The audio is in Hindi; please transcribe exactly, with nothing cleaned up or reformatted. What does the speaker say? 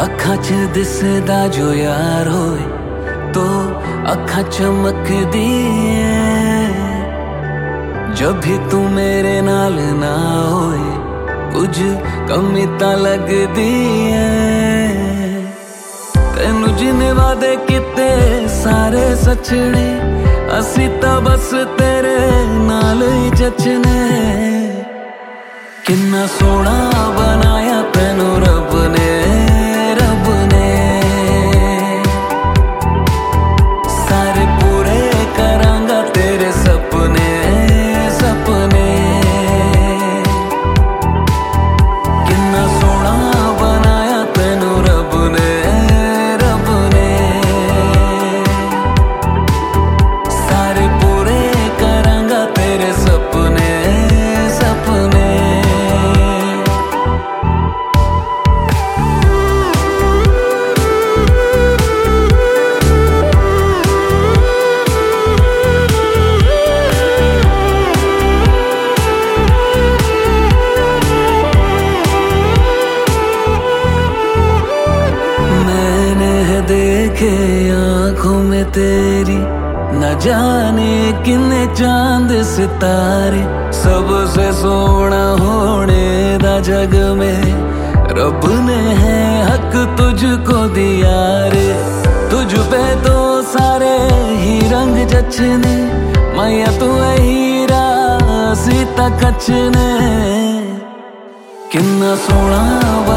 अखा च दिसदा जो यार होए तो अखा चमकदी है। जब भी तू मेरे नाल ना होए कुछ कमी तां लगदी है। तैनू जिन्ने वादे किते सारे सचने असी तां बस तेरे नाल ही जचने। किन्ना सोहना बनाया तैनू रब ने रब ने, सारे पूरे करांगा तेरे सपने सपने। किन्ना सोहना बनाया तैनू रब ने रब ने, सारे पूरे करांगा तेरे सपने सपने। देखे आंखों में तेरी न जाने किन्ने चांद सितारे। सबसे सोना होने दा जग में रब ने है हक तुझको दिया रे। तुझ पे तो सारे ही रंग जचने, मैया तू हीरा सीता कचने। किन्ना सोना